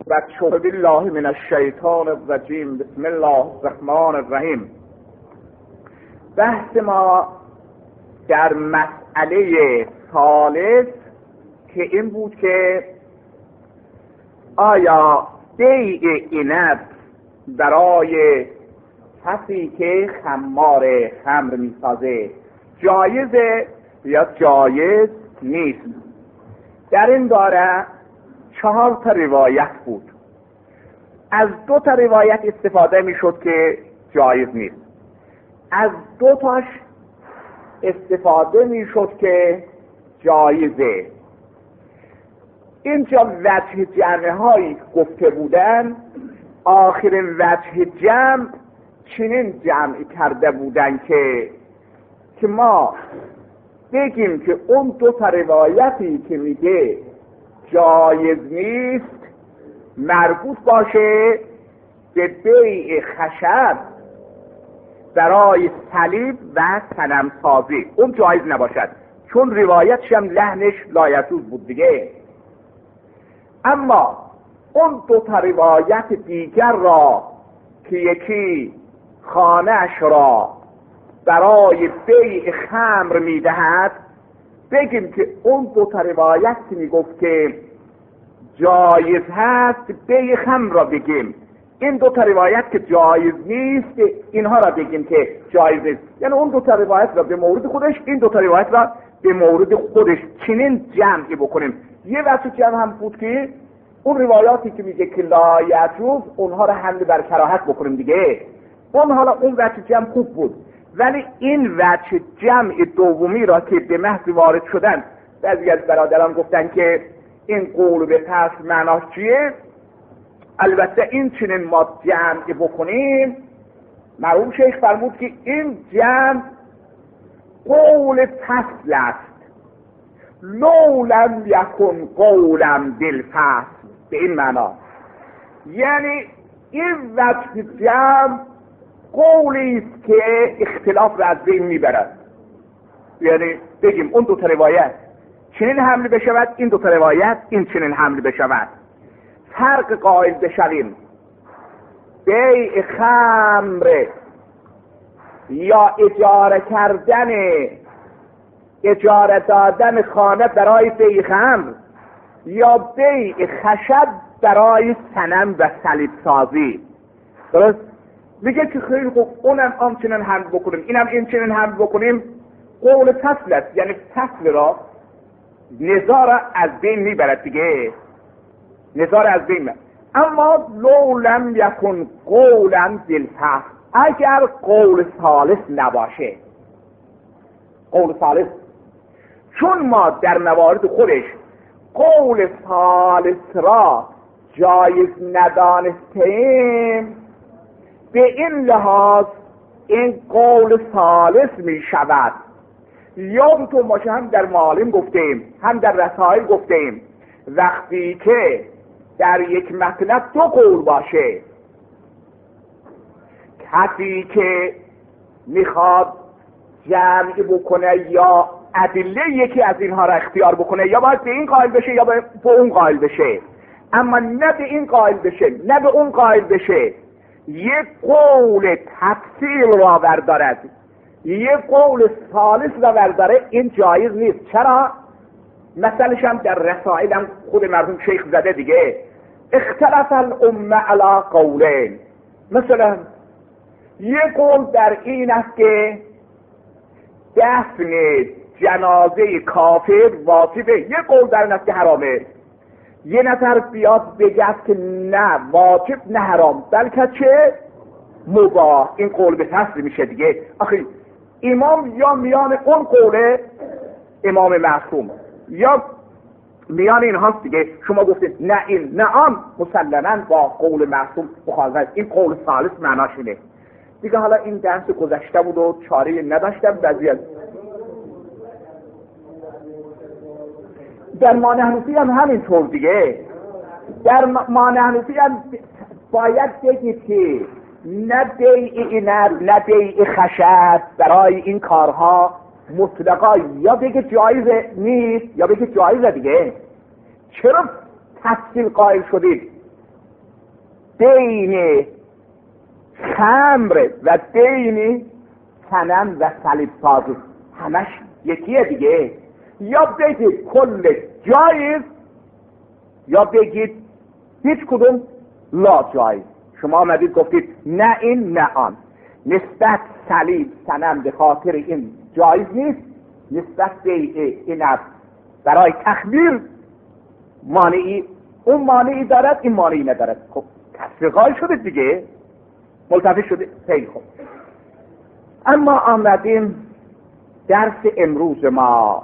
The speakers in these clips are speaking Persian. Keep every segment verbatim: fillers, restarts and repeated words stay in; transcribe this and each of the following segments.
بسم بالله من الشیطان الرجیم. بسم الله الرحمن الرحیم. بحث ما در مسئله ثالث که این بود که آیا بیع عنب برای کسی که خمار خمر میسازه جایزه یا جایز نیست؟ در این باره چهار تا روایت بود. از دو تا روایت استفاده میشد که جایز نیست، از دو تاش استفاده میشد که جایزه. اینجا وجه جمع هایی گفته بودن، آخر وجه جمع چنین جمع کرده بودن که که ما بگیم که اون دو تا روایتی که میگه جایز نیست مربوط باشه به بیع خشب برای صلیب و صنم سازی، اون جایز نباشد، چون روایتش هم لحنش لایجوز بود دیگه. اما اون دو تا روایت دیگر را که یکی خانه‌اش را برای بیع خمر میدهد، بگیم که اون دو تا روایت که میگفت که جایز هست بیع خمر را بگیم، این دو تا روایت که جایز نیست اینها را بگیم که جایز نیست. یعنی اون دو تا روایت را به مورد خودش، این دو تا روایت را به مورد خودش چنین جمعی بکنیم. یه وجه جمع هم بود که اون روایاتی که میگه که لا یجوز اونها را حمل بر کراهت بکنیم دیگه. اون حالا اون وجه جمع خوب بود، ولی این وجه جمع دومی را که به محض وارد شدن بعضی از برادران گفتن که این قول به پس معناش چیه؟ البته این چنین ما جمع بکنیم، مرحوم شیخ فرمود که این جمع قول فصل است، لو لم یکن قولم بالفصل، به این معنا. یعنی این وجه جمع قولی است که اختلاف را از بین میبرد. یعنی بگیم اون دو تا روایت چنین حمل بشود، این دو تا روایت این چنین حمل بشود، فرق قائل بشویم بیع خمر یا اجاره کردن اجاره دادن خانه برای بیع خمر یا بیع خشب برای صنم و صلیب سازی. درست؟ میگه که خیلی خوب اونم آنچنین حمل بکنیم اینم این چنین حمل بکنیم، قول فصل است، یعنی فصل را نزاع را از بین میبرد دیگه، نزاع را از بین میبرد. اما لو لم یکن قولا بالفصل، اگر قول ثالث نباشه، قول ثالث، چون ما در موارد خودش قول ثالث را جایز ندانستیم، به این لحاظ این قول ثالث می شود. یادتون باشه هم در معالم گفتیم هم در رسائل گفتیم، وقتی که در یک مطلب دو قول باشه، کسی که میخواد جمع بکنه یا ادله یکی از اینها را اختیار بکنه، یا باید به این قائل بشه یا به اون قائل بشه، اما نه به این قائل بشه نه به اون قائل بشه، یک قول تفصیل را بردارد یک قول ثالث را برداره، این جایز نیست. چرا؟ مثلش هم در رسائل هم خود مرحوم شیخ زده دیگه، اختلف الامه علی قولین. مثلا یک قول در این است که دفن جنازه کافر واجبه، یک قول در این است که حرامه. یه نفر بیاد بگه که نه واجب نه حرام، بلکه چه مباح، این قول به فصل میشه دیگه. آخه امام یا میان اون قوله امام معصوم یا میان این هاست دیگه، شما گفتید نه این نه آن، مسلماً با قول معصوم مخالفت، این قول ثالث معناش اینه دیگه. حالا این درس گذشته بود و چاره نداشتم. بعضی از در مانحنفی هم همینطور دیگه، در مانحنفی هم باید بگید که نه بیع عنب نه بیع خشب برای این کارها مطلقا یا بگه جایز نیست یا بگه جایزه دیگه. چرا تفصیل قائل شدید؟ بین خمر و بین صنم و صلیب سازی همش یکیه دیگه. یا بگید کل جایز یا بگید هیچ کدوم لا جایز. شما آمدید گفتید نه این نه آن. نسبت صلیب صنم به خاطر این جایز نیست، نسبت به این است برای تخمیر مانعی، اون مانعی دارد این مانعی ندارد. خب تصفیقای شده دیگه، ملتفی شده. خیلی خوب. اما آمدیم درس امروز ما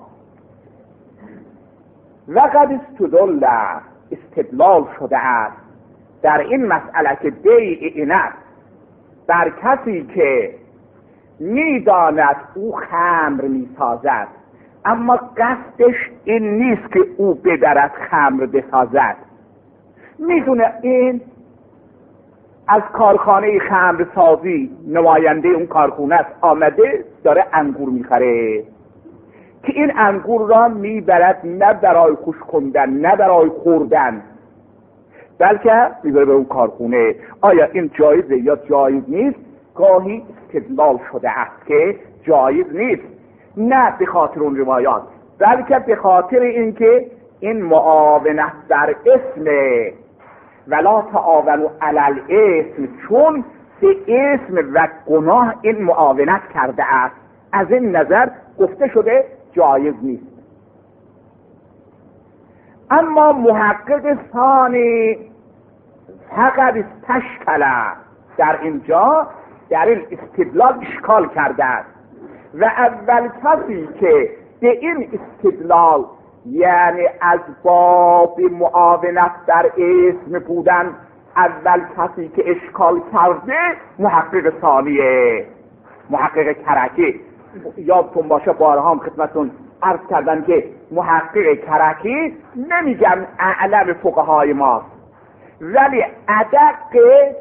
وقد استدل استدلال شده است در این مسئله که بیع اینت بر کسی که میداند او خمر میسازد اما قصدش این نیست که او بدرد خمر بسازد، میدونه این از کارخانه خمر سازی نماینده اون کارخونه است، آمده داره انگور میخره که این انگور را میبرد نه برای خوش کندن نه برای خوردن، بلکه میبره به اون کارخونه. آیا این جایزه یا جایز نیست؟ گاهی استدلال شده است که جایز نیست، نه به خاطر اون روایات بلکه به خاطر اینکه این معاونت در اسم ولا تعاونوا علی الاسم، چون به اسم و گناه این معاونت کرده است، از این نظر گفته شده جایز نیست. اما محقق ثانی فقط استشکل در اینجا در این استدلال اشکال کرده است و اول کسی که به این استدلال یعنی از باب معاونت در اسم بودن اول کسی که اشکال کرده محقق ثانیه، محقق کرکی. یادتون باشه بارها هم خدمتون عرض کردن که محقق کرکی نمیگم اعلم فقهای ماست، ولی ادق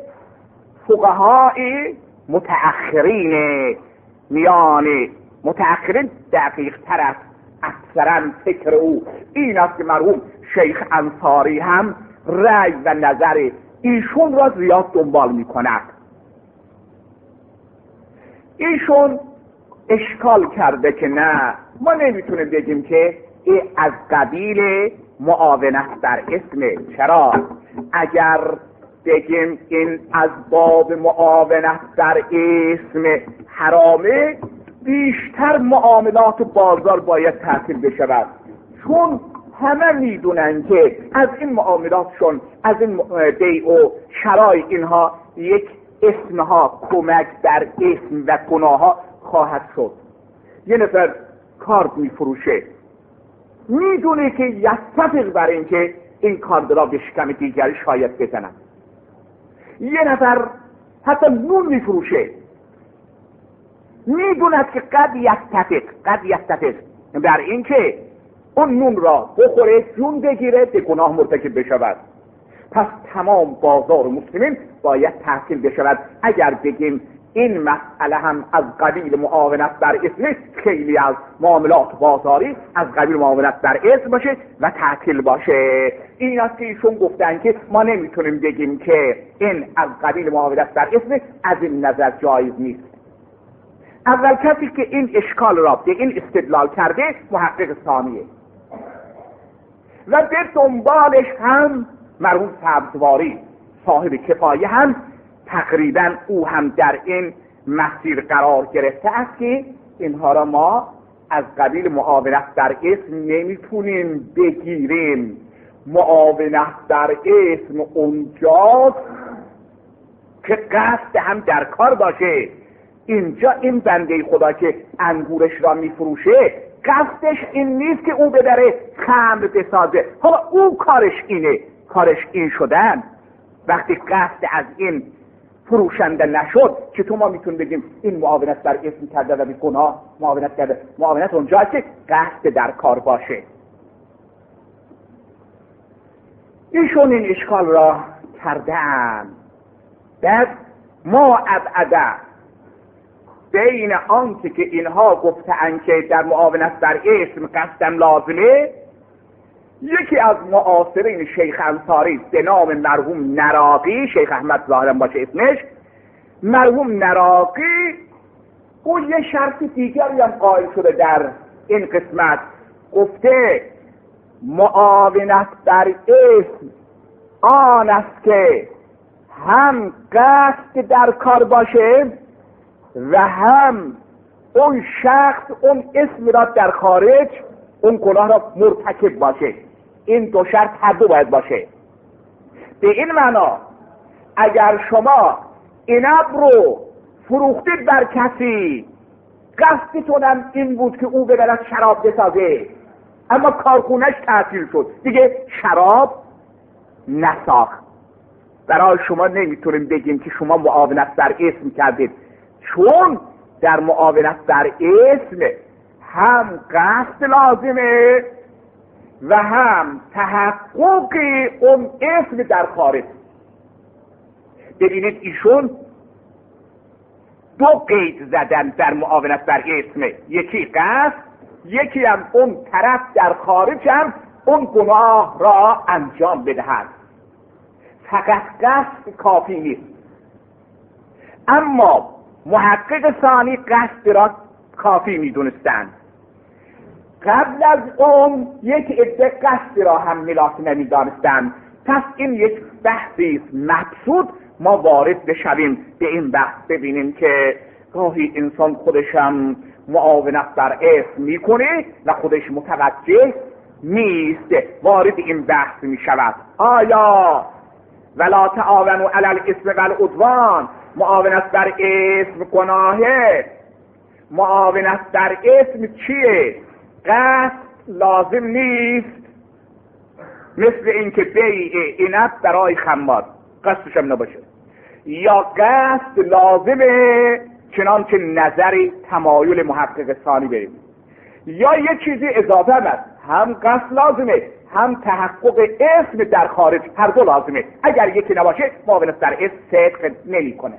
فقهای متأخرین، میان متأخرین دقیق تر است. اکثرا فکر او این است که مرحوم شیخ انصاری هم رأی و نظر ایشون را زیاد دنبال می کند. ایشون اشکال کرده که نه، ما نمیتونیم بگیم که این از قبیل معاونت در اسمه. چرا؟ اگر بگیم این از باب معاونت در اسم حرامه، بیشتر معاملات بازار باید تعطیل بشود، چون همه میدونن که از این معاملاتشون، از این بیع و شرای اینها یک اسمها کمک در اسم و گناه ها خواهد شد. یه نفر کارد میفروشه، میدونه که یتفق بر این که این کارد را به شکم دیگری شاید بزنن. یه نفر حتی نون میفروشه، میدوند که قد یتفق قد یتفق بر این که اون نون را بخوره جون بگیره به گناه مرتکب بشود. پس تمام بازار مسلمین باید تعطیل بشود. اگر بگیم این مسئله هم از قبیل معاونت بر اسم، خیلی از معاملات بازاری از قبیل معاونت بر اسم باشه و تعطیل باشه. این است که ایشون گفتن که ما نمیتونیم بگیم که این از قبیل معاونت بر اسم، از این نظر جایز نیست. اول کسی که این اشکال را به این استدلال کرده محقق ثانیه و به دنبالش هم مرحوم سبزواری صاحب کفایه هم تقریبا او هم در این مسیر قرار گرفته است که اینها را ما از قبیل معاونت در اسم نمیتونیم بگیریم. معاونت در اسم اونجاست که قصد هم در کار باشه. اینجا این بنده خدا که انگورش را میفروشه قصدش این نیست که او بدره خمر بسازه، حالا او کارش اینه، کارش این شدن. وقتی قصد از این فروشنده نشد چطور ما میتونیم بگیم این معاونت در اسم کرده و بی گناه معاونت کرده؟ معاونت اونجاست که قصد در کار باشه. ایشون این اشکال را کردن. بعد ما ابعده بین آنچه که اینها گفتن که در معاونت در اسم قصدم لازمه یکی از معاصرین شیخ انصاری به نام مرحوم نراقی، شیخ احمد ظاهرا باشه اسمش، مرحوم نراقی او یه شرط دیگری هم قائل شده در این قسمت، گفته معاونت در اسم آن است که هم قصد در کار باشه و هم اون شخص اون اسم را در خارج اون گناه را مرتکب باشه. این دو شرط هر دو باید باشه. به این معنا اگر شما عنب رو فروختید بر کسی، قصدتون هم این بود که او ببرد شراب بسازه، اما کارخونه‌اش تعطیل شد، دیگه شراب نساخت، برای شما نمیتونیم بگیم که شما معاونت در اسم کردید، چون در معاونت در اسم هم قصد لازمه و هم تحقق اون اسم در خارج. ببینید ایشون دو قید زدن در معاونت در اسم، یکی قصد، یکی هم اون طرف در خارج هم اون گناه را انجام بدهد. فقط قصد کافی نیست، اما محقق ثانی قصد را کافی میدونستند. قبل از اون یک عده قصد را هم ملاک نمیدانستند. پس این یک بحثی است مبسوط، ما وارد بشویم به این بحث، ببینیم که گاهی انسان خودش هم معاونت بر اسم میکنه و خودش متوجه نیست. وارد این بحث میشود آیا ولا تعاونوا علی الاثم والعدوان، معاونت بر اسم گناهه؟ معاونت بر اسم چیه؟ قصد لازم نیست، مثل اینکه بیع عنب برای خمار قصدش هم نباشه، یا قصد لازمه چنانچه نظری تمایل محقق ثانی بریم، یا یه چیزی اضافه هست، هم قصد لازمه هم تحقق اسم در خارج، هر دو لازمه. اگر یکی نباشه معاونت در اسم صدق نمی کنه.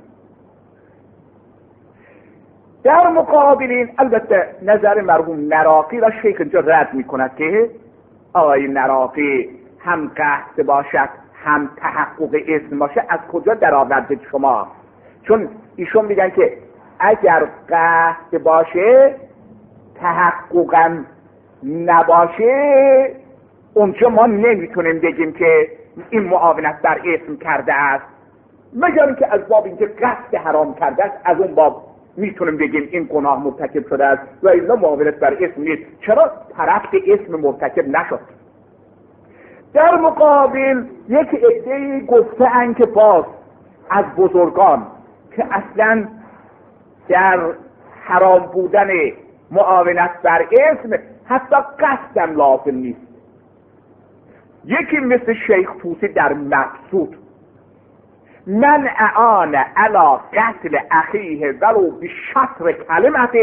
در مقابل این البته نظر مرحوم نراقی را شیخ اینجا رد می کند که آقای نراقی هم قصد باشد هم تحقق اسم باشه، از کجا در آوردید شما؟ چون ایشون میگن که اگر قصد باشه تحققا نباشه، اونجا ما نمیتونیم بگیم که این معاونت بر اسم کرده است، مگر اینکه از باب اینکه قصد حرام کرده است، از اون باب میتونیم بگیم این گناه مرتکب شده است و الا معاونت بر اسم نیست. چرا؟ طرف اسم مرتکب نشد. در مقابل یک عده‌ای گفته‌اند که باز از بزرگان که اصلا در حرام بودن معاونت بر اسم حتی قصدم لازم نیست. یکی مثل شیخ طوسی در مبسوط، من اعان علی قتل اخیه ولو بشطر کلمت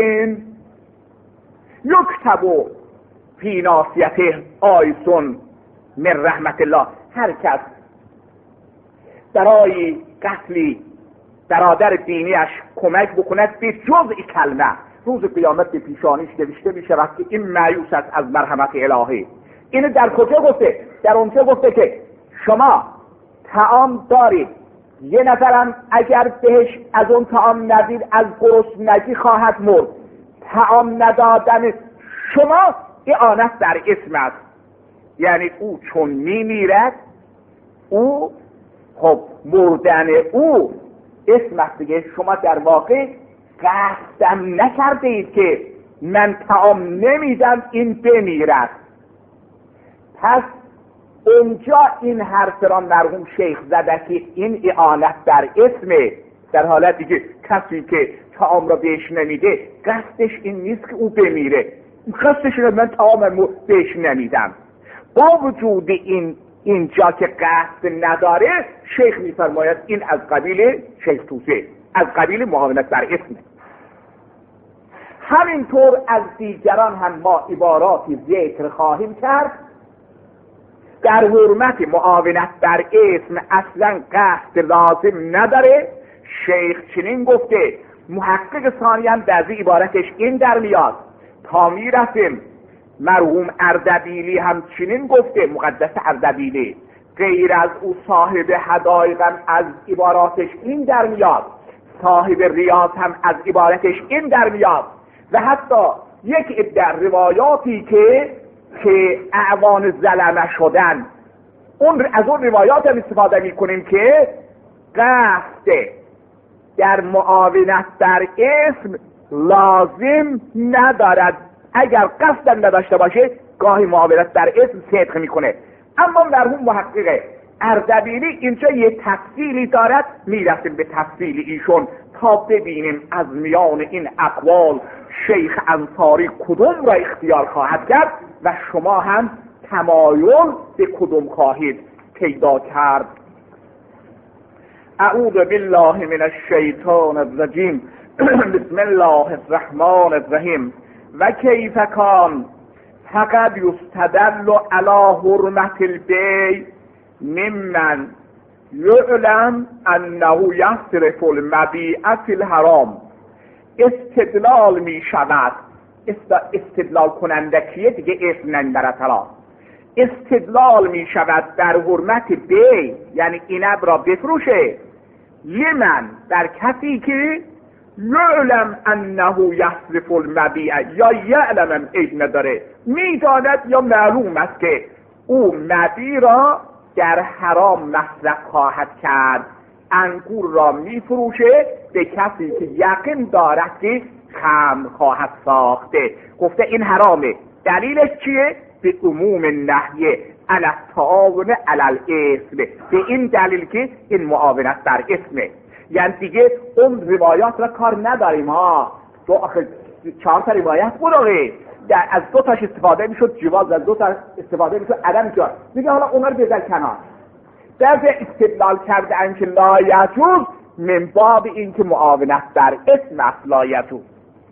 یکتب فی ناصیته آیسون من رحمت الله. هر کس برای قتلی برادر دینیش کمک بکند به جزء کلمه، روز قیامت به پیشانیش نوشته می شود که این مایوس است از مرحمت الهی. اینو در کجا گفته؟ در اونجا گفته که شما طعام دارید، یه نفرم اگر بهش از اون طعام ندید از گرسنگی خواهد مرد، طعام ندادن شما اعانت در اسم است. یعنی او چون می میرد، او خب مردن او اسم است دیگه. شما در واقع قصدم نکرده اید که من طعام نمیدم این بمیرد. پس اونجا این حرف را مرحوم شیخ زده که این اعانت در اسمه، در حالت دیگه کسی که طعام را بهش نمیده قصدش این نیست که او بمیره، قصدش اینه من طعام بهش نمیدم. با وجود این اینجا که قصد نداره، شیخ میفرماید این از قبیل شیخ طوسی، از قبیل معاونت بر اسمه. همینطور از دیگران هم ما عباراتی ذکر خواهیم کرد. در حرمت معاونت بر اسم اصلا قصد لازم نداره. شیخ چنین گفته، محقق ثانی هم در عبارتش این در میاد، تا میرسیم مرحوم اردبیلی همچنین گفته، مقدس اردبیلی، غیر از او صاحب حدایق هم از عباراتش این در میاد، صاحب ریاض هم از عبارتش این در میاد، و حتی یک در روایاتی که که اعوان ظلمه شدن، اون از اون روایات هم استفاده میکنیم که قصد در معاونت در اسم لازم ندارد، اگر قصد نداشته باشه گاهی معاونت در اسم صدق میکنه. اما مرحوم محقق اردبیلی اینجا یه تفصیلی دارد، میرسیم به تفصیل ایشون تا ببینیم از میان این اقوال شیخ انصاری کدوم را اختیار خواهد کرد و شما هم تمایل به کدوم خواهید پیدا کرد. اعوذ بالله من الشیطان الرجیم. بسم الله الرحمن الرحیم. و کیف کان فقد یستدل علی حرمت البیع ممن یعلم انه یصرف المبیع فی الحرام. استدلال می شود، استدلال کننده کیه دیگه اسم نمیبرد. حالا استدلال می شود در حرمت بیع، یعنی اینب را بفروشه، لمن در کسی که یعلم انه یصرف المبیع، یا یعلم عیب نداره، میداند یا معلوم است که او مبیع را در حرام مصرف خواهد کرد، انگور را میفروشه به کسی که یقین دارد که خمر خواهد ساخته، گفته این حرامه. دلیلش چیه؟ به عموم نهیه علی التعاون علی الاسم، به این دلیل که این معاونت در اسمه. یعنی دیگه اون روایات را کار نداریم ها، دو آخر چهار تا روایت بروه در از دو تاش استفاده میشد جواز، از دو تا استفاده میشد عدم جواز، میگه حالا اونا رو بذار کنار. در استدلال کرده ان که لا یجوز من باب این که معاونت در اسم است لا یجوز.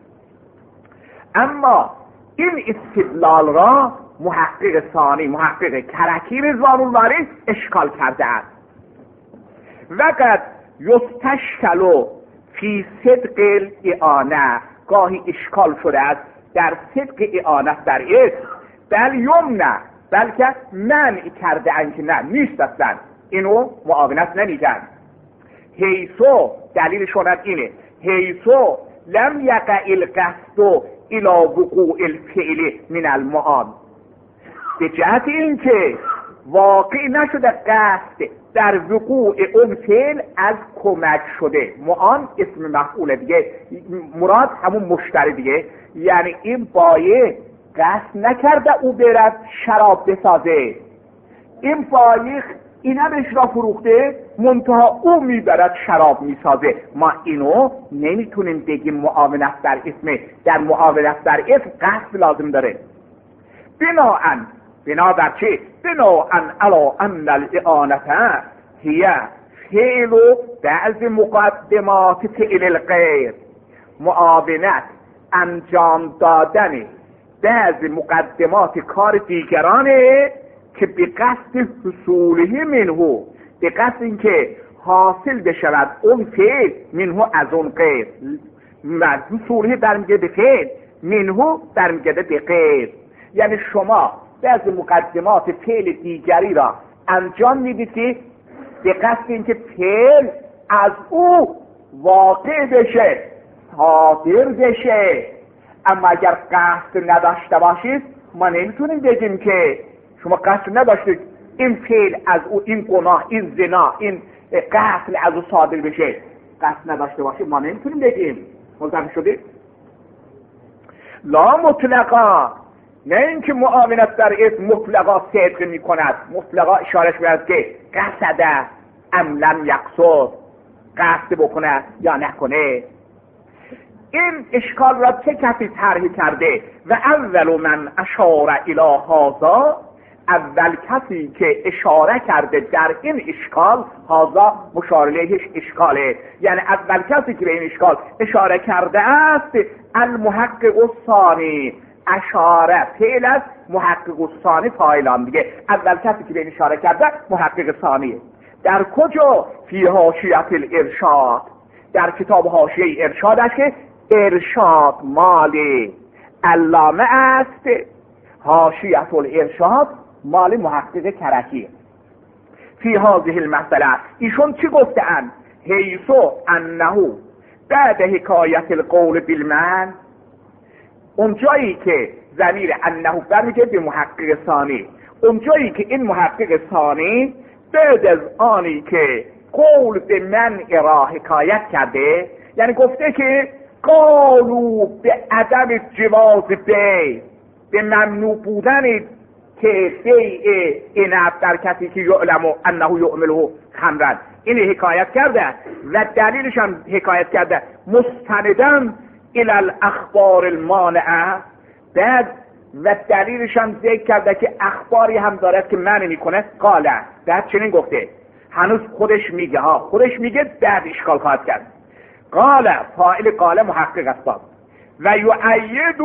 اما این استدلال را محقق ثانی، محقق کرکی رضوان الله اشکال کرده است. وقد یستشکل فی صدق الاعانه، گاهی اشکال شده است در صدق اعانت در اسم، بل یمنع، بلکه منع کرده ان که نه نیست اصلا، اینو معاونت نمیگن. حیثو، دلیلشون اینه، حیثو لم یقع القصد الى وقوع الفعل من المعان، به جهت اینکه واقع نشده قصد در وقوع اون فعل از کمک شده. معان اسم مفعول دیگه، مراد همون مشتری دیگه، یعنی این بایه قصد نکرده او برد شراب بسازه، این بایه اینا بهش را فروخته منتها او میبرد شراب میسازه. ما اینو نمیتونیم بگیم معاونت در اسم، در معاونت در اسم قصد لازم داره. بناهن، بنا بر چه؟ بناهن علا ان الاعانت هی فعل بعض مقدمات فعل الغیر، معاونت انجام دادن بعض مقدمات کار دیگرانه که به قصد حصوله منه، به قصد اینکه حاصل بشود اون فعل منه از اون غیر، حصوله برمیگرده به فعل، منه برمیگرده به غیر. یعنی شما بعض مقدمات فعل دیگری را انجام میدید که به قصد اینکه فعل از او واقع بشه، صادر بشه. اما اگر قصد نداشته باشید ما نمیتونیم بگیم که شما قصد نداشتید این فعل از او، این گناه، این زنا، این قتل از او صادر بشه، قصد نداشته باشید ما نمیتونیم بگیم. متوجه شدید؟ لا مطلقا، نه اینکه معاونت در اسم مطلقا صدق می کند، مطلقا اشارش میاد که قصد ام لم یقصد، قصد بکنه یا نکنه. این اشکال را چه کسی طرح کرده؟ و اول من اشار الی هذا، اول کسی که اشاره کرده در این اشکال، هذا مشار الیهش اشکاله، یعنی اول کسی که به این اشکال اشاره کرده است المحقق الثانی، اشاره فعل از محقق الثانی فاعلان دیگه، اول کسی که به این اشاره کرده محقق ثانیه. در کجا؟ فی حاشیه الارشاد، در کتاب حاشیه ارشادش که ارشاد مال علامه است، حاشیه الارشاد مال محقق کرکی فی هذه المسئله. ایشون چی گفتن؟ حیث انه بعد حکایت القول بالمن، اون جایی که ضمیر انه برمیگه به محقق ثانی، اون جایی که این محقق ثانی بعد از آنی که قول به منع را حکایت کرده، یعنی گفته که قالوا به عدم جواز بی، به ممنوع بودن که بیع عنب در کسی که یعلم انه یعمله خمرا، این حکایت کرده و دلیلش هم حکایت کرده مستندم الی الاخبار المانعه، بعد و دلیلش هم ذکر کرده که اخباری هم دارد که منع میکنه. قاله، بعد چنین گفته، هنوز خودش میگه ها خودش میگه بعد اشکال خواهد کرد. قاله فاعل قاله محقق است و یؤیده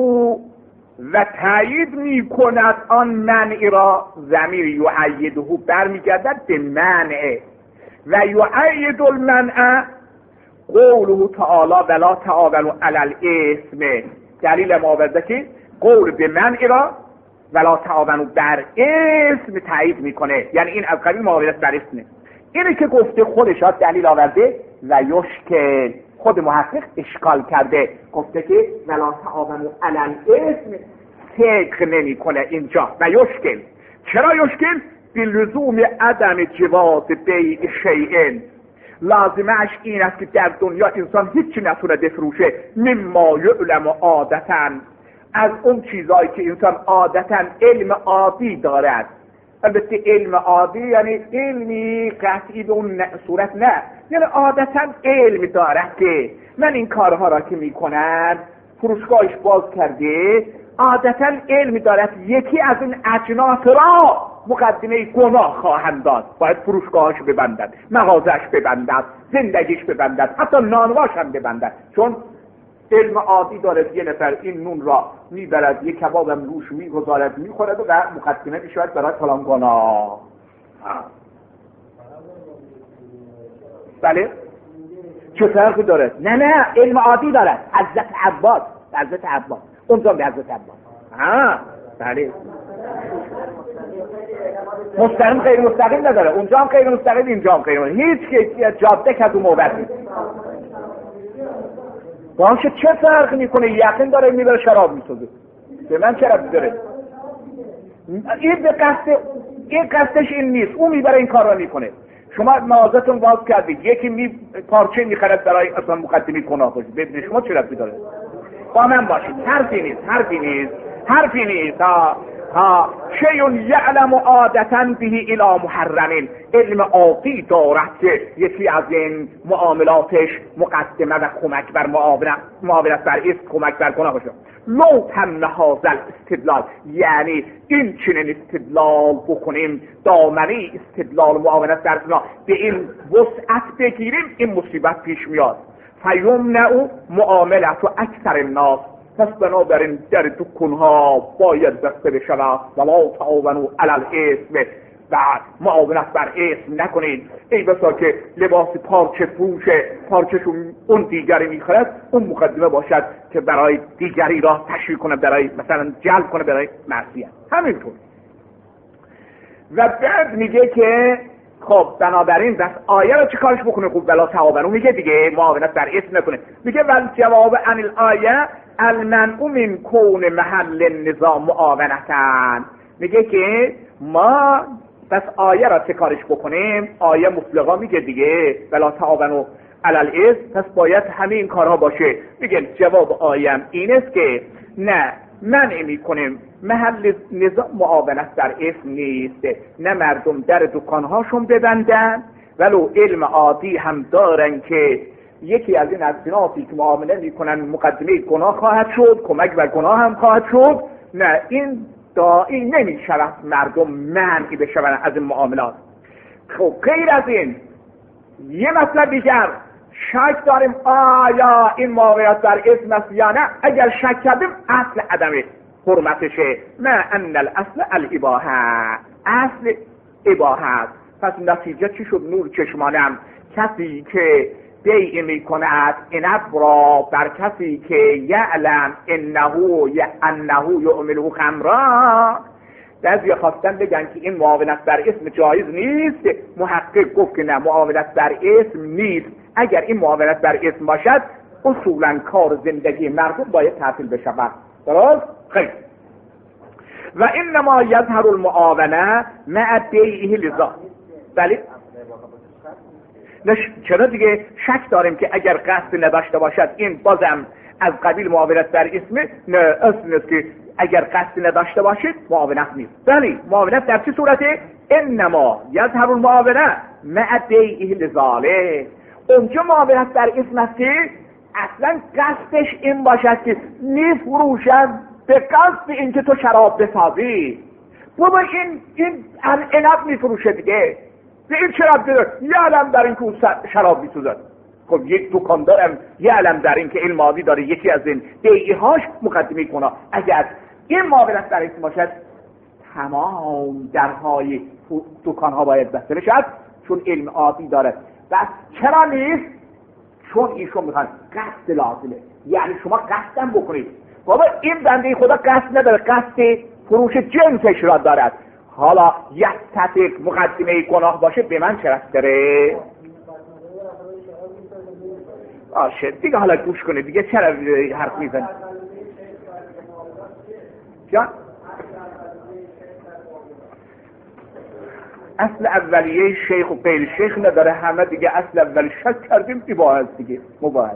و تایید میکند آن منع را، ضمیر یؤیده برمیگردد به منع و یؤید المنع قوله تعالی ولا تعاونوا علی الاثم، دلیل ما آورده که قول به منع را ولا تعاونوا بر اثم تایید میکنه، یعنی این از قبیل معاونت بر اثم. اینی که گفته خودش ها دلیل آورده و یشکل، خود محقق اشکال کرده، گفته که ولا تعاونوا علی الاثم فکر نمی کنه اینجا و یشکل. چرا یشکل؟ بلزوم عدم جواز بیع شیئن، لازمش این است که در دنیا انسان هیچی نتونه بفروشه مما یعلم عادتاً، از اون چیزایی که انسان عادتاً علم عادی دارد. البته علم عادی یعنی علمی قطعی به اون صورت نه، یعنی عادتاً علم دارد که من این کارها را که میکنم، فروشگاهش باز کرده، عادتاً علم دارد یکی از این اجناس را مقدمه گناه خواهند داد، باید فروشگاهاش ببندد، مغازش ببندد، زندگیش ببندد، حتی نانواش هم ببندد، چون علم عادی دارد یه نفر این نون را میبرد یک کباب هم روش میگذارد میخورد و مقدمه میشود برای فلان گناه. بله چه فرقی دارد؟ نه نه علم عادی دارد. حضرت عباس حضرت عباس اونجا به حضرت عباس ها بله مستقیم غیر مستقیم نداره، اونجا هم غیر مستقیم اینجا هم غیر مستقیم، هیچ که جاده که تو موبت نیست. باشه چه فرق میکنه؟ یقین داره میبره شراب میسازه، به من چه ربطی داره؟ این به قصد این قصدش این نیست، اون میبره این کار را میکنه. شما مغازتون باز کردید یکی می پارچه میخرد برای اصلا مقدمی گناه باشه، ببینید شما چه ربطی داره؟ با من باشید، حرفی نیست حرفی نیست حرفی نیست ها ها شیء یعلم عادتا به الی محرمین، علم عادی دارد که یکی از این معاملاتش مقدمه و کمک بر معاونت معاونت بر اسم، کمک بر گناه باشه. لو تم هذا استدلال، یعنی این چنین استدلال بکنیم، دامنه استدلال معاونت بر گناه به این وسعت بگیریم، این مصیبت پیش میاد. فیمنع معاملت و اکثر الناس، پس بنابراین در دکانها باید بسته بشود ولا تعاونوا علی الاثم، و معاونت بر اسم نکنید. ای بسا که لباس پارچه فروش پارچهشون اون دیگری میخرد، اون مقدمه باشد که برای دیگری را تشویق کنه، برای مثلا جلب کنه برای معصیت. همینطور. و بعد میگه که خب بنابراین بس آیه رو چه کارش بکنه؟ خوب ولا تعاونوا میگه دیگه، معاونت بر اسم نکنه. میگه ول جواب عن الآیه المنع من کون محل النظام معاونتن، میگه که ما بس آیه را چه کارش بکنیم؟ آیه مطلقا میگه دیگه ولا تعاونوا علی الاثم، پس باید همین کارها باشه. میگه جواب آیه این است که نه، منع میکنیم، محل نظام معاونت در اسم نیست، نه مردم در دکانهاشون ببندن ولو علم عادی هم دارن که یکی از این اصنافی که معامله میکنن مقدمه گناه خواهد شد، کمک بر گناه هم خواهد شد. نه، این داعی نمیشود مردم منعی بشون از این معاملات. خب غیر از این یه مطلب دیگر، شک داریم آیا این معاونت در اسم است یا نه. اگر شک کردیم اصل عدم حرمتشه، نه ان الاصل الاباحه، اصل اباحه است. پس نتیجه چی شد؟ نور چشمانم، کسی که بیع می کند عنب را بر کسی که یعلم انه انه یعمله خمرا. بعضی خواستن بگن که این معاونت بر اسم جایز نیست. محقق گفت که نه، معاونت بر اسم نیست. اگر این معاونت بر اسم باشد اصولا کار زندگی مردم باید تعطیل بشود. درست؟ خیلی. و انما یظهر المعاونه مع بیعه لذا. بله چرا دیگه شک داریم که اگر قصد نداشته باشد این بازم از قبیل معاونت بر اسم نه، اصل نیست که اگر قصد نداشته باشید معاونت نیست. بله معاونت در چه صورته؟ انما یظهر المعاونه مع بیعه لذاله. اونجا معاونت بر اسم است که اصلا قصدش این باشد که میفروشد به قصد اینکه تو شراب بسازی. بابا این این عنب میفروشه دیگه، به این شراب داره یه علم در این که شراب میسازد. خب یک دکاندارم یه علم در این که علماوی داره یکی از این بیعهاش مقدمه کنه. اگر این معاونت در اسم باشد تمام درهای دکانها باید بسته بشد، چون علم عادی داره. بس چرا نیست؟ چون ایشون میخوان قصد لازمه، یعنی شما قصدم بکنید. بابا این بنده خدا قصد نداره، قصد فروش جنسش را دارد. حالا یستطیق مقدمه گناه باشه به من چه رفت داره؟ آشه دیگه حالا گوش کنید دیگه، چرا حرف میزن؟ جان اصل اولیه شیخ و غیر شیخ نداره، همه دیگه اصل اولی شک کردیم اباحه دیگه، مباحث.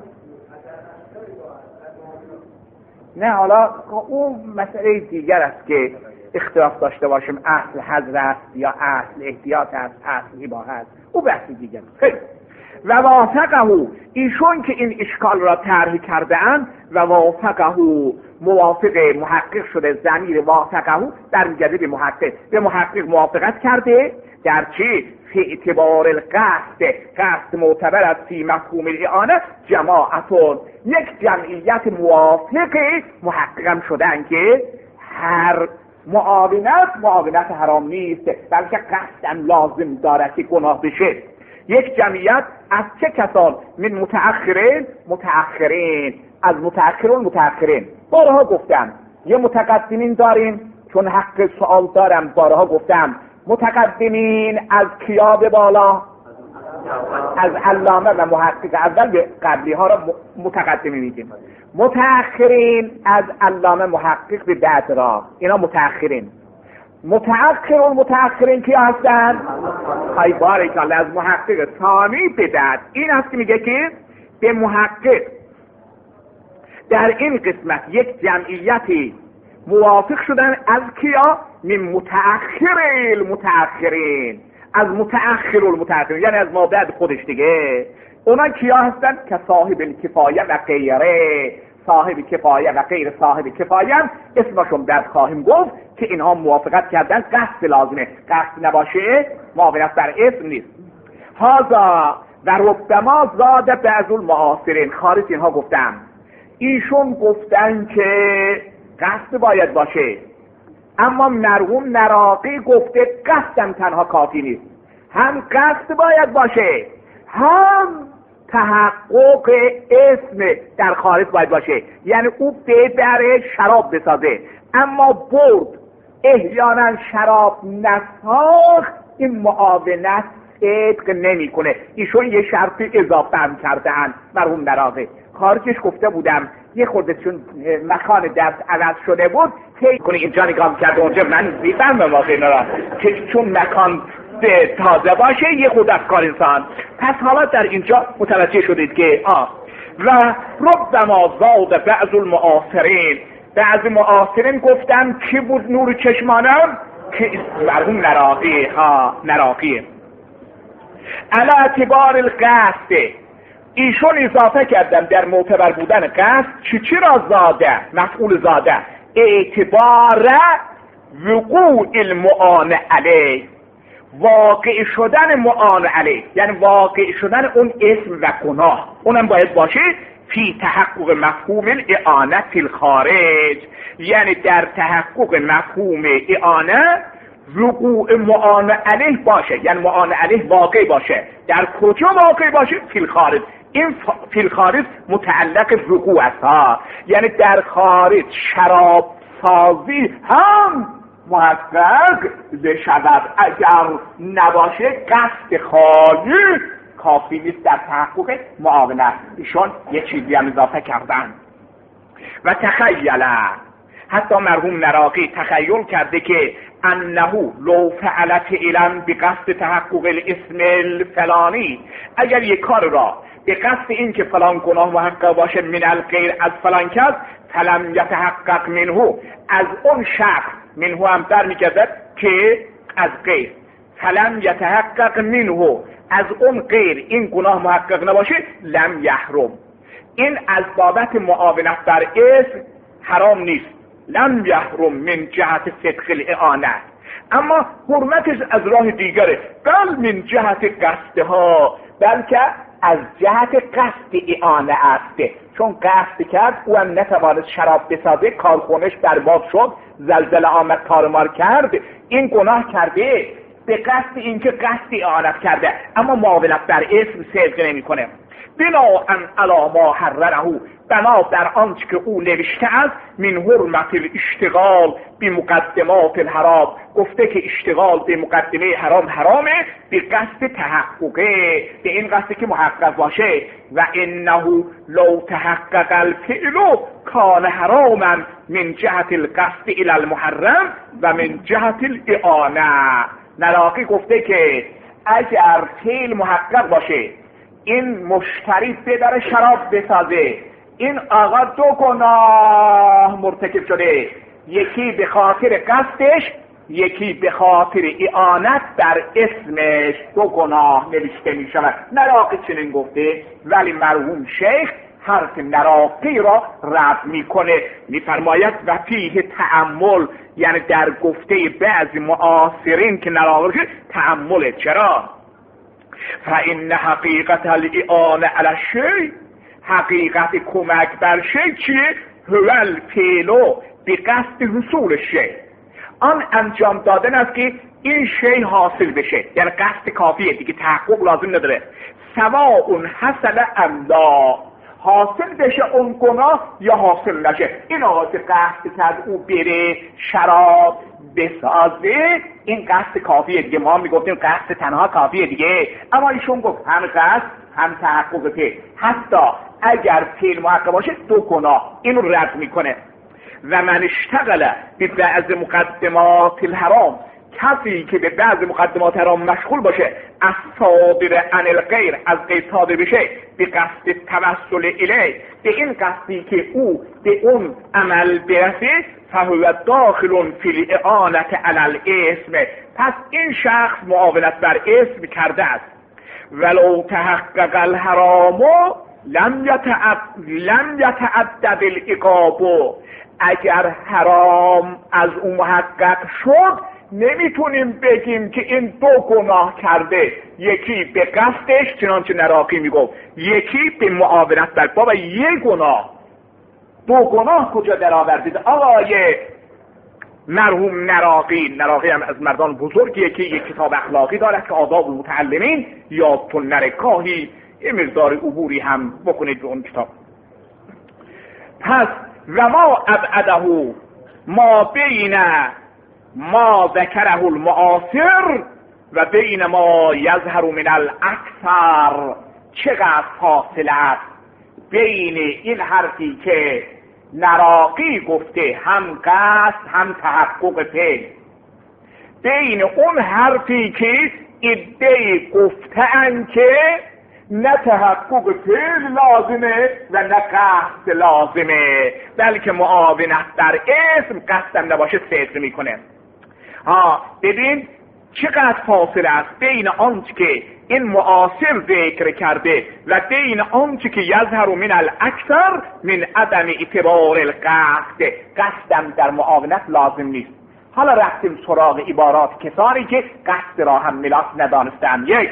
نه حالا اون مسئله دیگر است که اختلاف داشته باشیم، اصل حظر است یا اصل احتیاط است، اصل اباحه است، او بحث دیگر. خیلی. و وافقه ایشون که این اشکال را طرح کرده اند و وافقه موافق محقق شده، ضمیر وافقه در میگرده به محقق، به محقق موافقت کرده در چی؟ فی اعتبار القصد، قصد معتبر است فی مفهوم الاعانه جماعتون، یک جمعیت موافق محققم شدن که هر معاونت معاونت حرام نیست، بلکه قصدم لازم دارد که گناه بشه. یک جمعیت از چه کسان؟ من متأخرین متأخرین از متأخرون متأخرین. بارها گفتم یه متقدمین داریم، چون حق سوال دارم بارها گفتم متقدمین از کیا به بالا؟ از علامه و محقق اول به قبلی ها را متقدمین میگیم. متأخرین از علامه محقق به بعد را، اینا متأخرین. متأخر و متأخرین کی هستن؟ ای بارک الله، از محقق ثانی به بعد. این هست که میگه که به محقق در این قسمت یک جمعیتی موافق شدن از کیا؟ من متأخر المتأخرین، از متأخر المتأخرین، یعنی از ما بعد خودش دیگه. اونا کیا هستن؟ که صاحب الکفایه و غیره، صاحب کفایه و غیر صاحب کفایه اسمشون در خواهیم گفت که اینها موافقت کردن قصد لازمه، قصد نباشه معاونت بر اسم نیست. هذا و ربما زاد بعض المعاصرین، خارج اینها گفتم، ایشون گفتن که قصد باید باشه، اما مرحوم نراقی گفته قصدم تنها کافی نیست، هم قصد باید باشه هم تحقق اسم در خارج باید باشه، یعنی او ببره شراب بسازه اما برد احیانا شراب نساخت، این معاونت صدق نمی کنه. ایشون یه شرطی اضافه هم کردن مرحوم نراقی. خارجش گفته بودم یه خورده چون مکان درس عوض شده بود که کنه اینجا نگاه کرده اونجا من میفهمم واقعا را که چون مکان تازه باشه یه خود افکار انسان. پس حالا در اینجا متوجه شدید که آه و ربما زاد بعض المعاصرین، بعض معاصرین گفتن کی بود نور چشمانم؟ که مرحوم نراقی ها نراقی علی اعتبار القصد، ایشون اضافه کردن در معتبر بودن قصد چی چی را زاده؟ مفعول زاده اعتبار وقوع المعان علیه، واقع شدن معان علیه، یعنی واقع شدن اون اسم و گناه، اونم باید باشه فی تحقق مفهوم الاعانه فی الخارج، یعنی در تحقق مفهوم اعانه وقوع معان علیه باشه، یعنی معان علیه واقع باشه. در کجا واقع باشه؟ فی الخارج، این فی الخارج متعلق وقوع است ها، یعنی در خارج شراب سازی هم محقق بشود. اگر نباشه قصد خالی کافی نیست در تحقق معاونت. ایشون یه چیزی هم اضافه کردن و تخیله، حتی مرحوم نراقی تخیل کرده که انه لو فعل فعلا بقصد تحقق الاسم الفلانی، اگر یک کار را به قصد این که فلان گناه محقق باشه من الغیر از فلان کس، فلم یتحقق منه، از اون شخص منه هم در میگردد که از غیر، فلم یتحقق منه از اون غیر این گناه محقق نباشه، لم یحرم، این از بابت معاونت بر اسم حرام نیست، لم یحرم من جهت صدق الاعانه، اما حرمتش از راه دیگره، بل من جهت قصدها، بلکه از جهت قصد اعانه است، چون قصد کرد او هم نتوانست شراب بسازه، کارخونش برباد شد، زلزله آمد تارمار کرد، این گناه کرده به قصد اینکه قصد اعانت کرده، اما معاونت بر اسم صدق نمیکنه. بناءً علی ما حرره، بنا در آنچه که او نوشته است، من حرمت الاشتغال بمقدمات الحرام، گفته که اشتغال به مقدمه حرام حرامه به قصد تحققه، به این قصد که محقق باشه. و انه لو تحقق الفعل کان حراما من جهت القصد الى المحرم و من جهت الاعانه. نراقی گفته که اگر فعل محقق باشه، این مشتری بداره شراب بسازه، این آقا دو گناه مرتکب شده، یکی به خاطر قصدش، یکی به خاطر اعانت بر اسمش، دو گناه نوشته می شود. نراقی چنین گفته، ولی مرحوم شیخ حرف نراقی را رد میکنه، میفرماید و فیه تأمل، یعنی در گفته بعضی معاصرین که نراقی تأمل. چرا؟ فإن حقیقت الاعانه علی الشیء، حقیقت کمک بر شیء چیه؟ هو الفعل به قصد حصول شیء، آن انجام دادن است که این شیء حاصل بشه، یعنی قصد کافیه دیگه، تحقق لازم نداره. سواء حصل ام لا، حاصل بشه اون گناه یا حاصل نشه. این آقا که قصد کرد او بره شراب بسازه، این قصد کافیه دیگه، ما میگفتیم قصد تنها کافیه دیگه، اما ایشون گفت هم قصد هم تحقق فعل، حتی اگر فعل محقق باشه دو گناه، اینو رد میکنه. و من اشتغل به بعض مقدمات الحرام، کسی که به بعض مقدمات حرام مشغول باشه، از صادر عن الغیر، از غیر صادر بشه، به قصد توسل الیه، به این قصدی که او به اون عمل برسه، فهو داخل فی الاعانه علی الاسم، پس این شخص معاونت بر اسم کرده است. ولو تحقق الحرام لم یتعد لم یتعدد العقاب، اگر حرام از اون محقق شد، نمیتونیم بگیم که این دو گناه کرده، یکی به قصدش چنانچه نراقی میگفت، یکی به معاونت بر، بابا یک گناه، دو گناه کجا در آوردید؟ آقای مرحوم نراقی، نراقی هم از مردان بزرگیه که یک کتاب اخلاقی داره که آداب المتعلمین، یادتون نره گاهی یه مقدار عبوری هم بکنید به اون کتاب. پس و ما ابعده ما بین ما ذکره المعاصر و بین ما یظهر من الاکثر، چقدر فاصله است بین این حرفی که نراقی گفته هم قصد هم تحقق فعل، بین اون حرفی که ادعی گفتن که نه تحقق فعل لازمه و نه قصد لازمه، بلکه معاونت در اسم قصدم نباشه صدق میکنه. ها ببین چقدر فاصله است بین آنچه که این معاصر ذکر کرده و بین آنچه که یظهر من الاکثر من عدم اعتبار القصد، قصدم در معاونت لازم نیست. حالا رفتیم سراغ عبارات کسانی که قصد را هم ملاک ندانستند. یک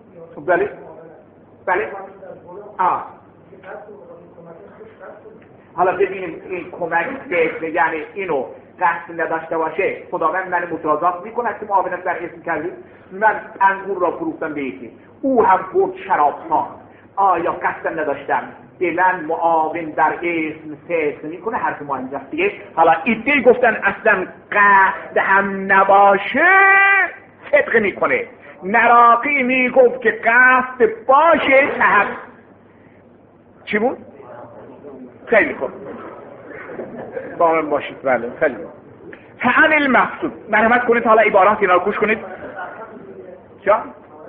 بله بله آه حالا ببینیم این کمک به یعنی اینو قصد نداشته باشه خداوند من مجازات میکنه که معاونت در اسم کردی. من انگور را فروختم به یکی، او هم برد شراب ها، آیا قصد نداشتم به من معاون در اسم فسق میکنه؟ حرف ما اینجاست دیگه. حالا ایده گفتن اصلا قصد هم نباشه صدق میکنه. نراقی میگفت که قصد باشه تحق چی بود؟ خیلی خوب با من باشید. بله خیلی خوب. فعن المقصود، مرحمت کنید حالا عبارات اینا رو گوش کنید. چا؟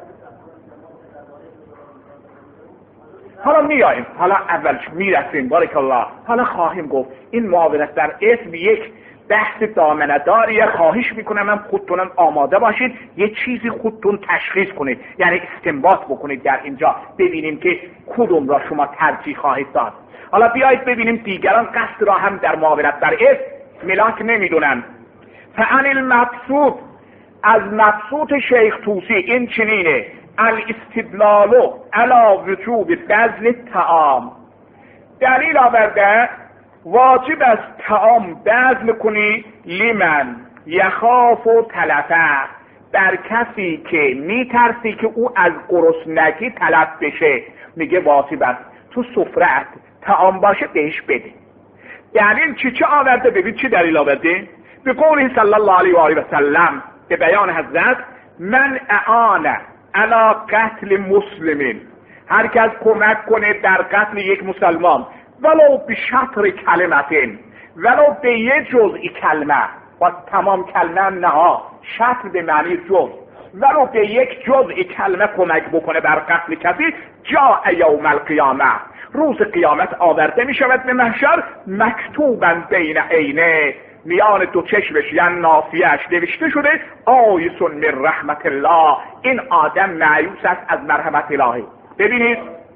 حالا میاییم، حالا اولش میرسیم بارک الله. حالا خواهیم گفت این معاونت در اسم یک بحث دامنه‌داریه. خواهش میکنم من خودتونم آماده باشید، یه چیزی خودتون تشخیص کنید، یعنی استنباط بکنید در اینجا، ببینیم که کدوم را شما ترجیح خواهید داد. حالا بیایید ببینیم دیگران قصد را هم در معاونت در اسم ملاک نمیدونن. فعن المقصود، از مقصود شیخ طوسی این چنینه: الاستدلال علی وجوب بذل طعام، دلیل آورده واجب است طعام بذل کنی لمن یخاف و تلفه، در کسی که میترسی که او از گرسنگی تلف بشه، میگه واجب است تو سفره‌ات طعام باشه بهش بده. دلیل چی چه آورده؟ ببین چی دلیل آورده؟ به قول صلی الله علیه و آله و سلم، به بیان حضرت: من اعان علی قتل مسلمین، هر کس کمک کنه در قتل یک مسلمان ولو به شطر کلمتین، ولو به یه جزئی کلمه، و تمام کلمه نه، شطر به معنی جز، ولو به یک جزئی کلمه کمک بکنه بر قتل کسی، جاء یوم القیامه، روز قیامت آورده می شود به محشر، مکتوبا بین عینه، میان دو چشمش یعنی ناصیه‌اش نوشته شده: آیسون من رحمت الله، این آدم مایوس است از مرحمت الهی. ببینید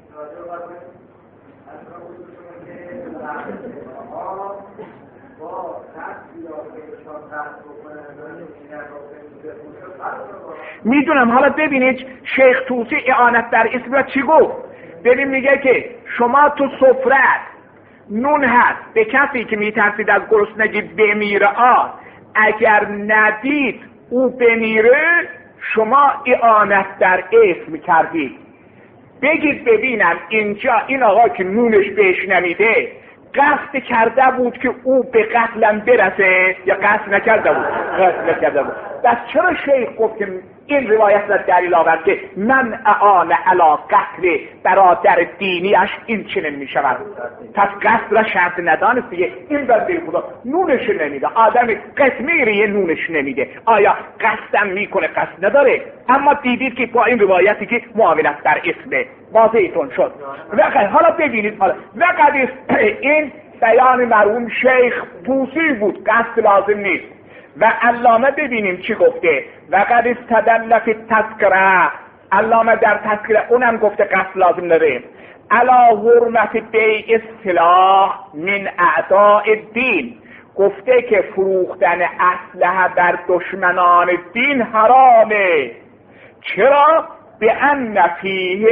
میدونم. حالا ببینید شیخ طوسی اعانت در اسم چی گفت؟ ببین میگه که شما تو سفره‌ات نون هست، به کسی که میترسید از گرسنگی بمیره، آ اگر ندید او بمیره، شما اعانت در اسم کردید. بگید ببینم اینجا این آقا که نونش بهش نمیده قصد کرده بود که او به قتلم برسه یا قصد نکرده بود؟ قصد نکرده بود. بس چرا شیخ گفت که این روایت را دلیل آورد که من اعان علی قتل برادر دینیش این چنین می شود؟ پس قصد را شرط ندانست دیگه. این بنده خدا نونش نمیده، آدم قسمیری نونش نمیده، آیا قصدم میکنه؟ قصد نداره. اما دیدید که با این روایتی که معاونت در اسم واضحتون شد. وقت حالا ببینید، حالا وقت این بیان مرحوم شیخ طوسی بود، قصد لازم نیست. و علامه ببینیم چی گفته: وقد استدل فی التذکره، علامه در تذکره اونم گفته قصد لازم نداره. علی حرمت بیع السلاح من اعداء الدین، گفته که فروختن اسلحه بر دشمنان دین حرامه. چرا؟ به ان فیه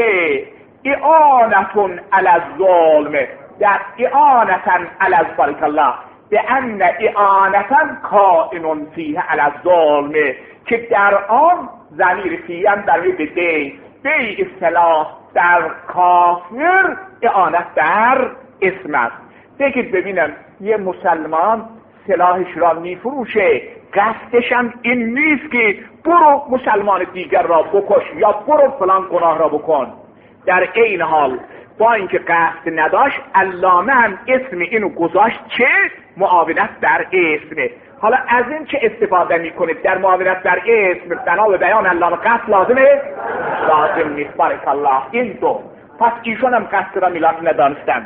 اعانة علی الظلم، در اعانة علی بارک الله، به ان اعانة کائن فیه علی الظلم، که در آن ضمیر فیه هم در به دی بیع سلاح در کافر اعانت در اسم است. بگید ببینم یه مسلمان سلاحش را میفروشه، قصدش هم این نیست که برو مسلمان دیگر را بکش یا برو فلان گناه را بکن. در این حال با اینکه قصد نداشت، علامه هم اسم اینو گذاشت چه؟ معاونت در اسم. حالا از این چه استفاده میکنید در معاونت در اسم؟ بنا به بیان علامه قصد لازمه؟ لازم نیست. بارک الله. این دو، پس ایشون هم قصد را ملاک ندانستن.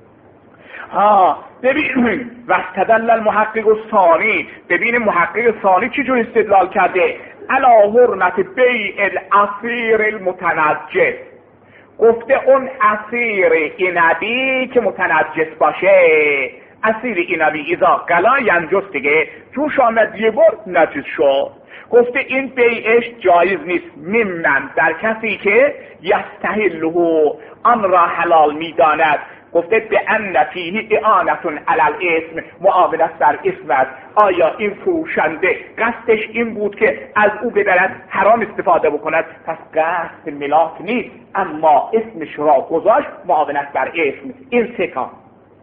ها ببین، واستدل المحقق الثانی، ببین محقق ثانی چی جور استدلال کرده؟ علی حرمت بیع الاسیر المتنجس، گفته اون اسیر اینبی که متنجس باشه، اسیر اینبی ایزا قلا ینجس دیگه، جوش آمد یه بار نجس شد، گفته این بیعش جایز نیست ممن در کسی که یستحله آن را حلال میداند. گفته به ان فیه اعانتون علی الاسم، معاونت بر اسم است. آیا این فروشنده قصدش این بود که از او بدرد حرام استفاده بکند؟ پس قصد ملاک نیست، اما اسمش را گذاشت معاونت بر اسم. این سه تا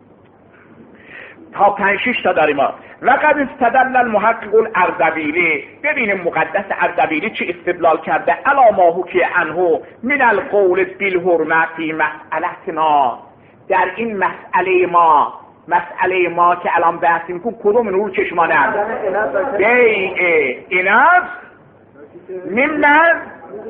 تا پنج شش تا داریم ما. وقد استدل المحقق الاردبیلی، ببینیم مقدس اردبیلی چه استدلال کرده. الا ما حکی عنه من القول بالحرمه فی مسئلتنا، در این مسئله ما، مسئله ما که الان بحثیم کن کدوم رو چشمانه است؟ بیع اینات ممن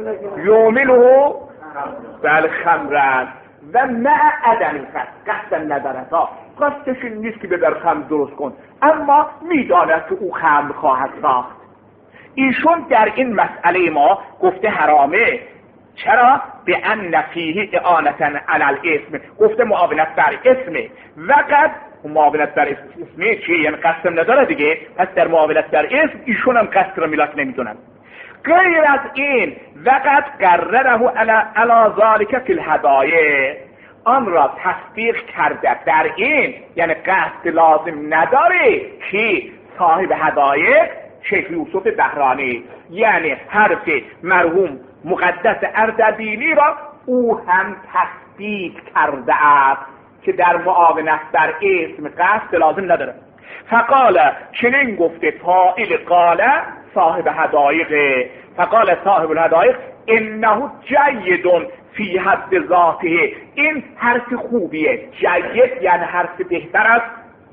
یومله بل خمرن و مع عدم قصد، قصد ندارد، قصدش این نیست که به در خمر درست کن، اما میداند که او خمر خواهد ساخت. ایشون در این مسئله ما گفته حرامه. چرا؟ به ان فیه اعانتا علی الاسم، گفته معاونت بر اسمه. وقت معاونت بر اسمه چیه؟ یعنی قصد نداره دیگه، پس در معاونت بر اسم ایشون هم قصد را ملاک نمیدونن. غیر از این وقت قرره علی ذالک فی الهدایع، آن را تصدیق کرده در این، یعنی قصد لازم نداره که صاحب هدایع شیخ یوسف بهرانی، یعنی حرف مرحوم مقدس اردبیلی را او هم تصدیق کرده است که در معاونت بر اسم قصد لازم نداره. فقال چنین گفته فاعل قال صاحب حدایق، فقال صاحب الحدایق انه جید فی حد ذاته، این حرف خوبیه. جید یعنی حرف بهتر است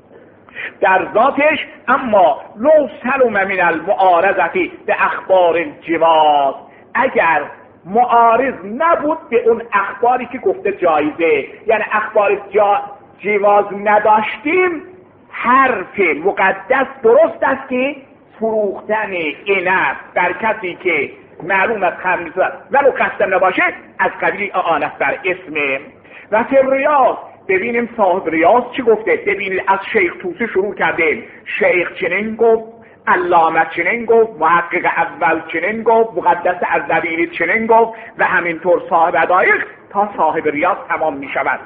در ذاتش، اما لو سلم من المعارضه به اخبار الجواز، اگر معارض نبود به اون اخباری که گفته جایزه، یعنی اخبار جا جواز نداشتیم، حرف مقدس درست است که فروختن اینت در کسی که معلوم از خمر نیست ولو قصد نباشه از قبیل اعانت بر اسمه. و فی ریاض، ببینیم صاحب ریاض چی گفته. ببینید از شیخ توسی شروع کردیم. شیخ چنین گفت، علامه چنین گفت، محقق اول چنین گفت، مقدس اردبیلی چنین گفت و همینطور صاحب حدایق تا صاحب ریاض تمام می شود.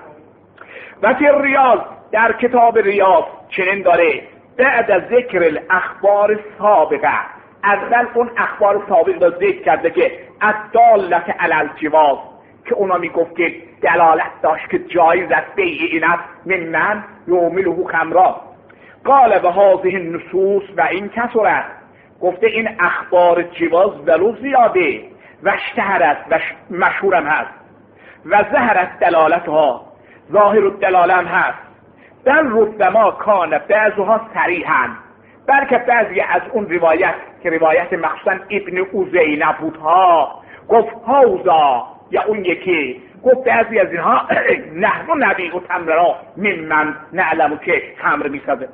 و فی ریاض، در کتاب ریاض چنین داره بعد از ذکر الاخبار سابقه، اول اون اخبار سابق را ذکر کرده که الدالت علی الجواز، که اونا میگفت که دلالت داشت که جایز است بیع اینت من من یومله خمرا. قال به هذه النصوص و این کسرت، گفته این اخبار جواز ولو زیاده و اشتهرت و مشهورم هست و ظهرت دلالتها، ظاهر الدلاله هم هست. در ربما کان بعضها صریحا، بلکه بعضی از اون روایت که روایت مخصوصا ابن اوزینه بودها گفت هاوزا، یا اون یکی گفت بعضی از اینها نحن نبیع و تمرا ممن نعلمو که تمر میسازه.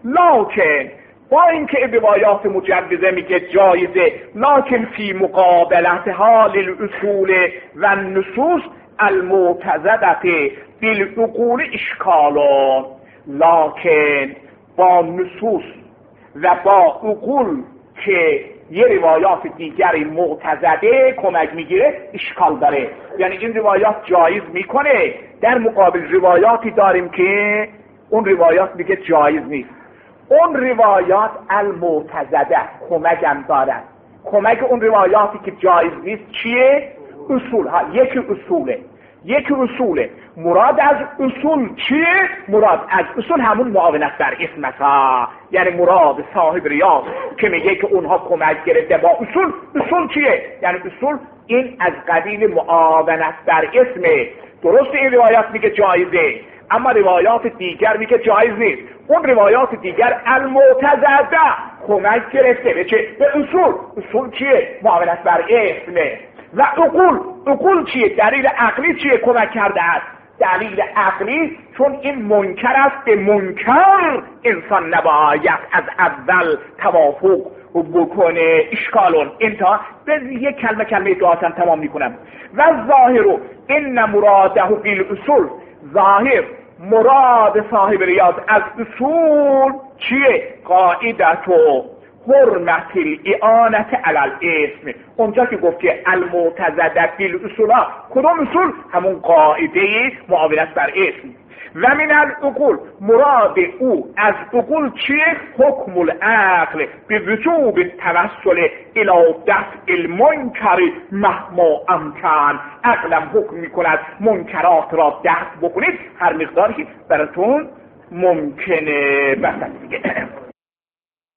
لکن با اینکه روایات مجوزه میگه جایزه، لکن فی مقابلتها للاصول و النصوص المعتزده بالعقول اشکالون، لکن با نصوص و با عقول که یه روایات دیگری معتزده کمک میگیره اشکال داره. یعنی این روایات جایز میکنه، در مقابل روایاتی داریم که اون روایات میگه جایز نیست. اون روایات المعتزده کمک هم دارن. کمک اون روایاتی که جایز نیست چیه؟ اصول ها. یکی اصوله یکی اصوله مراد از اصول چیه؟ مراد از اصول همون معاونت بر اسم ها، یعنی مراد صاحب ریاض که میگه که اونها کمک گرفته با اصول. اصول چیه؟ یعنی اصول این از قبیل معاونت بر اسمه. درست این روایات میگه جایزه، اما روایات دیگر میگه جایز نیست. اون روایات دیگر المعتزده کمک گرفته به چه؟ به اصول. اصول چیه؟ معاونت بر اسمه. و عقول، عقول چیه؟ دلیل عقلی چیه کمک کرده است؟ دلیل عقلی چون این منکر است، به منکر انسان نباید از اول توافق بکنه. اشکالون انتا به یک کلمه کلمه دعاتن تمام میکنم. و ظاهر این مراده بالاصول، ظاهر مراد صاحب ریاض از اصول چیه؟ قاعدتو حرمت الاعانت علی الاسم. اونجا که گفت که المعتضد بالاصول، کدوم اصول؟ همون قاعده معاونت بر اسم. و من العقول، مراد او از عقول چیه؟ حکم العقل به وجوب توسل الی دفع المنکر مهما امکن. عقلم حکم میکند منکرات را دفع بکنید هر مقداری براتون ممکنه. بس دیگه